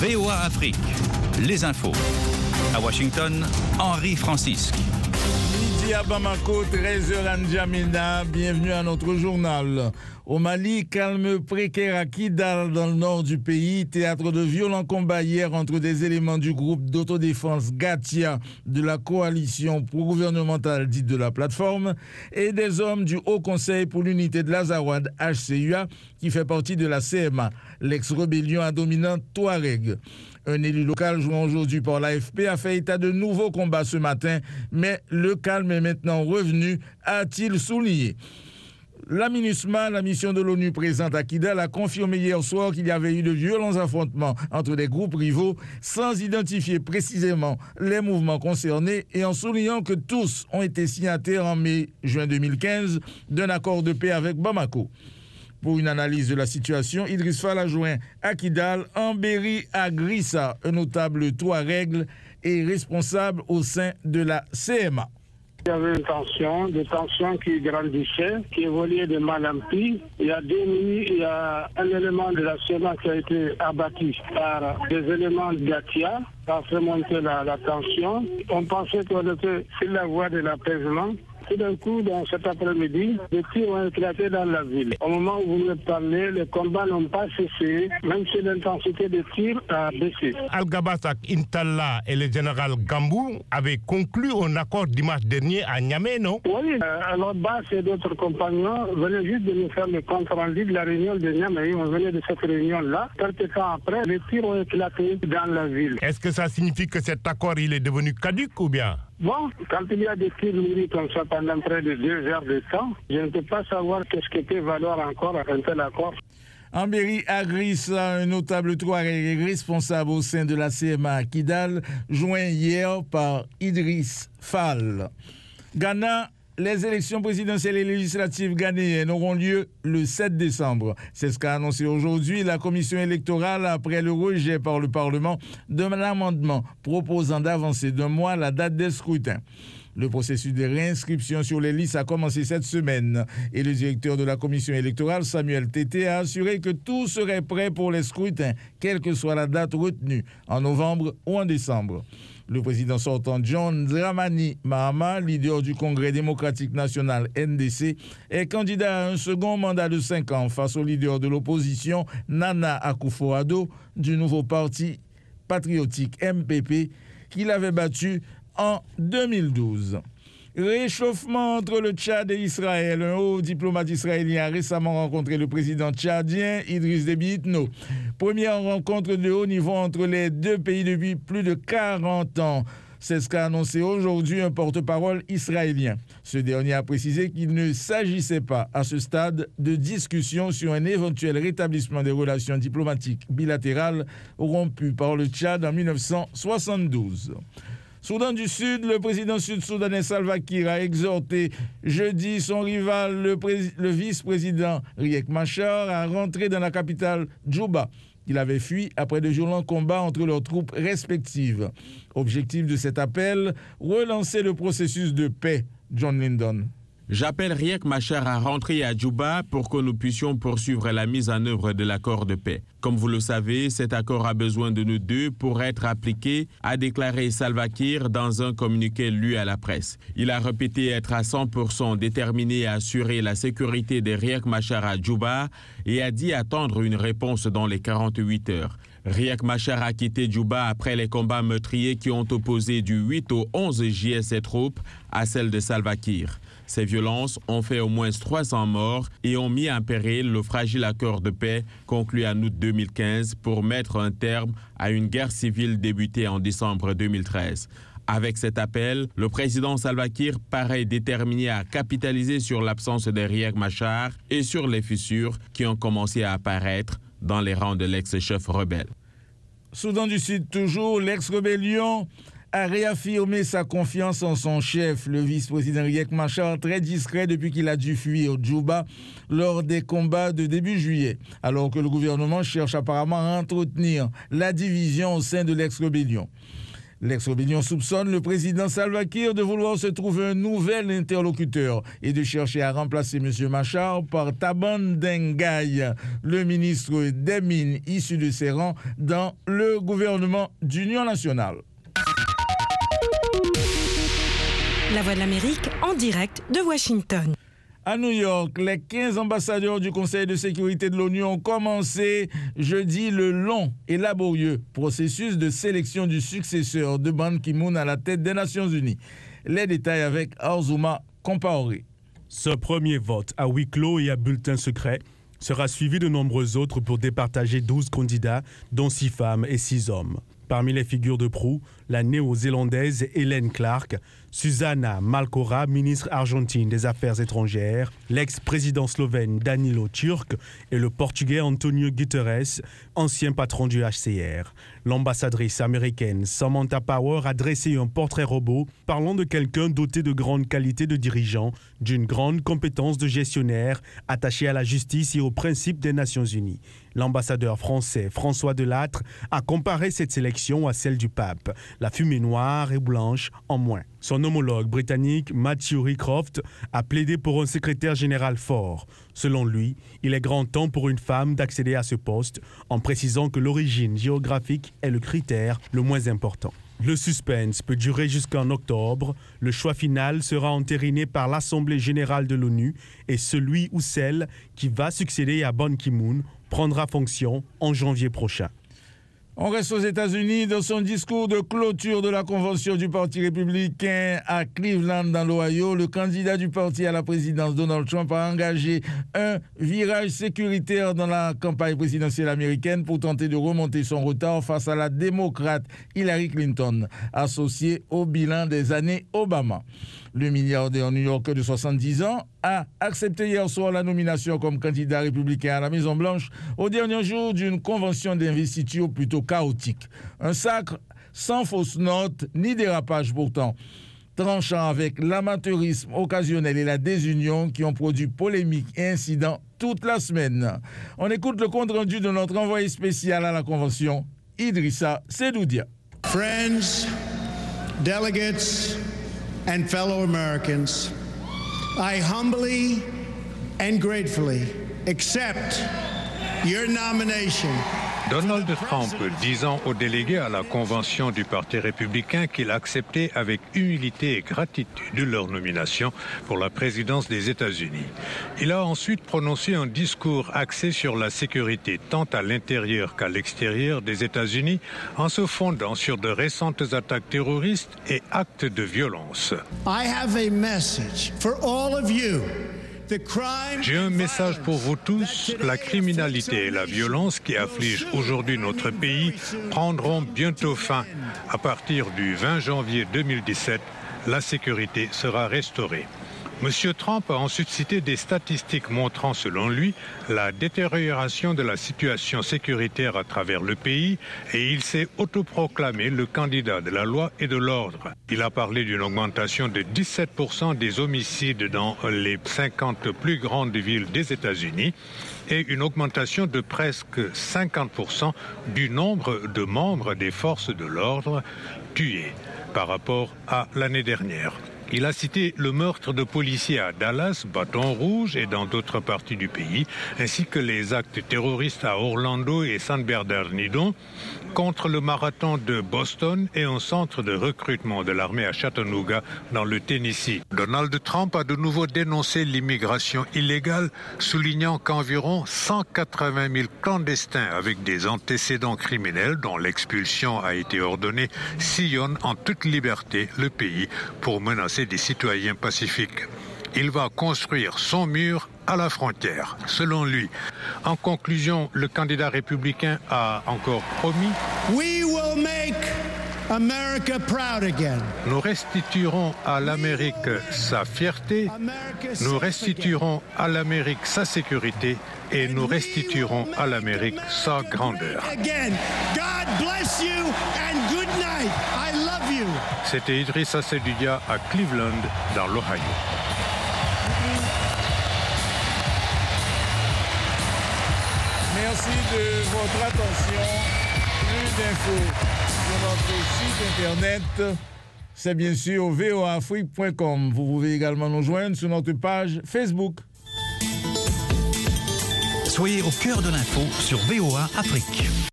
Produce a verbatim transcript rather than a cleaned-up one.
V O A Afrique, les infos. À Washington, Henri Francisque. Midi à Bamako, treize heures à N'Djamena, bienvenue à notre journal. Au Mali, calme précaire à Kidal dans le nord du pays, théâtre de violents combats hier entre des éléments du groupe d'autodéfense Gatia de la coalition pro-gouvernementale dite de la plateforme et des hommes du Haut Conseil pour l'unité de l'Azawad H C U A qui fait partie de la C M A, l'ex-rébellion à dominante Touareg. Un élu local jouant aujourd'hui par l'A F P a fait état de nouveaux combats ce matin, mais le calme est maintenant revenu, a-t-il souligné. La MINUSMA, la mission de l'ONU présente à Kidal, a confirmé hier soir qu'il y avait eu de violents affrontements entre des groupes rivaux sans identifier précisément les mouvements concernés et en soulignant que tous ont été signataires en mai-juin deux mille quinze d'un accord de paix avec Bamako. Pour une analyse de la situation, Idriss Fall a joint à Kidal Amberi Agrissa, un notable Touareg et responsable au sein de la C M A. Il y avait une tension, des tensions qui grandissaient, qui évoluaient de mal en pis. Il y a deux nuits, il y a un élément de la C M A qui a été abattu par des éléments de Gatia. Ça a fait monter la, la tension. On pensait qu'on était sur la voie de l'apaisement. Tout d'un coup, dans cet après-midi, des tirs ont éclaté dans la ville. Au moment où vous me parlez, les combats n'ont pas cessé, même si l'intensité des tirs a baissé. Al-Gabassak Intalla et le général Gambou avaient conclu un accord dimanche dernier à Niamey, non? Oui, euh, alors Bass et d'autres compagnons venaient juste de nous faire le compte rendu de la réunion de Niamey. On venait de cette réunion-là. Quelques temps après, les tirs ont éclaté dans la ville. Est-ce que ça signifie que cet accord il est devenu caduc ou bien? Bon, quand il y a des tirs nourris comme ça pendant près de deux heures de temps, je ne peux pas savoir qu'est-ce qui peut valoir encore un tel accord. Amberi Agrissa, un notable Touareg responsable au sein de la C M A à Kidal, joint hier par Idriss Fall. Ghana. Les élections présidentielles et législatives ghanéennes auront lieu le sept décembre. C'est ce qu'a annoncé aujourd'hui la commission électorale après le rejet par le Parlement d'un amendement proposant d'avancer d'un mois la date des scrutins. Le processus de réinscription sur les listes a commencé cette semaine et le directeur de la commission électorale, Samuel Tété, a assuré que tout serait prêt pour les scrutins, quelle que soit la date retenue, en novembre ou en décembre. Le président sortant John Dramani Mahama, leader du Congrès démocratique national N D C, est candidat à un second mandat de cinq ans face au leader de l'opposition Nana Akufo-Addo du nouveau parti patriotique M P P qu'il avait battu en deux mille douze. Réchauffement entre le Tchad et Israël. Un haut diplomate israélien a récemment rencontré le président tchadien Idriss Déby Itno. Première rencontre de haut niveau entre les deux pays depuis plus de quarante ans. C'est ce qu'a annoncé aujourd'hui un porte-parole israélien. Ce dernier a précisé qu'il ne s'agissait pas à ce stade de discussion sur un éventuel rétablissement des relations diplomatiques bilatérales rompues par le Tchad en dix-neuf cent soixante-douze. Soudan du Sud, le président sud-soudanais Salva Kiir a exhorté jeudi son rival, le, pré- le vice-président Riek Machar, à rentrer dans la capitale Djouba. Il avait fui après de violents combats entre leurs troupes respectives. Objectif de cet appel, relancer le processus de paix. John Lyndon. J'appelle Riek Machar à rentrer à Djouba pour que nous puissions poursuivre la mise en œuvre de l'accord de paix. Comme vous le savez, cet accord a besoin de nous deux pour être appliqué, a déclaré Salva Kiir dans un communiqué lu à la presse. Il a répété être à cent pour cent déterminé à assurer la sécurité de Riek Machar à Djouba et a dit attendre une réponse dans les quarante-huit heures. Riek Machar a quitté Djouba après les combats meurtriers qui ont opposé du huit au onze juillet ses troupes à celles de Salva Kiir. Ces violences ont fait au moins trois cents morts et ont mis en péril le fragile accord de paix conclu en août deux mille quinze pour mettre un terme à une guerre civile débutée en décembre deux mille treize. Avec cet appel, le président Salva Kiir paraît déterminé à capitaliser sur l'absence de Riek Machar et sur les fissures qui ont commencé à apparaître dans les rangs de l'ex-chef rebelle. Soudan du Sud toujours, l'ex-rébellion a réaffirmé sa confiance en son chef, le vice-président Riek Machar, très discret depuis qu'il a dû fuir au Djouba lors des combats de début juillet, alors que le gouvernement cherche apparemment à entretenir la division au sein de l'ex-rébellion. L'ex-rébellion soupçonne le président Salva Kiir de vouloir se trouver un nouvel interlocuteur et de chercher à remplacer M. Machar par Taban Dengaï, le ministre des Mines issu de ses rangs dans le gouvernement d'Union nationale. La Voix de l'Amérique en direct de Washington. À New York, les quinze ambassadeurs du Conseil de sécurité de l'ONU ont commencé jeudi le long et laborieux processus de sélection du successeur de Ban Ki-moon à la tête des Nations Unies. Les détails avec Arzouma Compaoré. Ce premier vote à huis clos et à bulletin secret sera suivi de nombreux autres pour départager douze candidats, dont six femmes et six hommes. Parmi les figures de proue, la néo-zélandaise Helen Clark, Susana Malcorra, ministre argentine des Affaires étrangères, l'ex-président slovène Danilo Turk et le portugais Antonio Guterres, ancien patron du H C R. L'ambassadrice américaine Samantha Power a dressé un portrait robot parlant de quelqu'un doté de grandes qualités de dirigeant, d'une grande compétence de gestionnaire, attaché à la justice et aux principes des Nations Unies. L'ambassadeur français François Delattre a comparé cette sélection à celle du pape, la fumée noire et blanche en moins. Son homologue britannique Matthew Rycroft a plaidé pour un secrétaire général fort. Selon lui, il est grand temps pour une femme d'accéder à ce poste, en précisant que l'origine géographique est le critère le moins important. Le suspense peut durer jusqu'en octobre. Le choix final sera entériné par l'Assemblée générale de l'ONU et celui ou celle qui va succéder à Ban Ki-moon prendra fonction en janvier prochain. On reste aux États-Unis. Dans son discours de clôture de la convention du Parti républicain à Cleveland, dans l'Ohio, le candidat du parti à la présidence, Donald Trump, a engagé un virage sécuritaire dans la campagne présidentielle américaine pour tenter de remonter son retard face à la démocrate Hillary Clinton, associée au bilan des années Obama. Le milliardaire new-yorkais de soixante-dix ans a accepté hier soir la nomination comme candidat républicain à la Maison-Blanche au dernier jour d'une convention d'investiture plutôt chaotique. Un sacre sans fausse note ni dérapage pourtant, tranchant avec l'amateurisme occasionnel et la désunion qui ont produit polémiques et incidents toute la semaine. On écoute le compte-rendu de notre envoyé spécial à la convention, Idrissa Sedoudia. Friends, delegates, and fellow Americans, I humbly and gratefully accept your nomination. Donald Trump disant aux délégués à la convention du Parti républicain qu'il acceptait avec humilité et gratitude leur nomination pour la présidence des États-Unis. Il a ensuite prononcé un discours axé sur la sécurité tant à l'intérieur qu'à l'extérieur des États-Unis en se fondant sur de récentes attaques terroristes et actes de violence. I have a message for all of you. J'ai un message pour vous tous. La criminalité et la violence qui affligent aujourd'hui notre pays prendront bientôt fin. À partir du vingt janvier deux mille dix-sept, la sécurité sera restaurée. Monsieur Trump a ensuite cité des statistiques montrant, selon lui, la détérioration de la situation sécuritaire à travers le pays et il s'est autoproclamé le candidat de la loi et de l'ordre. Il a parlé d'une augmentation de dix-sept pour cent des homicides dans les cinquante plus grandes villes des États-Unis et une augmentation de presque cinquante pour cent du nombre de membres des forces de l'ordre tués par rapport à l'année dernière. Il a cité le meurtre de policiers à Dallas, Baton Rouge et dans d'autres parties du pays, ainsi que les actes terroristes à Orlando et San Bernardino, contre le marathon de Boston et un centre de recrutement de l'armée à Chattanooga, dans le Tennessee. Donald Trump a de nouveau dénoncé l'immigration illégale, soulignant qu'environ cent quatre-vingt mille clandestins avec des antécédents criminels, dont l'expulsion a été ordonnée, sillonnent en toute liberté le pays pour menacer des citoyens pacifiques. Il va construire son mur à la frontière, selon lui. En conclusion, le candidat républicain a encore promis We will make America proud again. Nous restituerons à l'Amérique sa fierté, nous restituerons à l'Amérique sa sécurité et nous restituerons à l'Amérique sa grandeur. God bless you and good night. I love you. C'était Idrissa Sedoudia à Cleveland, dans l'Ohio. Merci de votre attention. Plus d'infos sur notre site internet, c'est bien sûr v o a afrique point com. Vous pouvez également nous joindre sur notre page Facebook. Soyez au cœur de l'info sur V O A Afrique.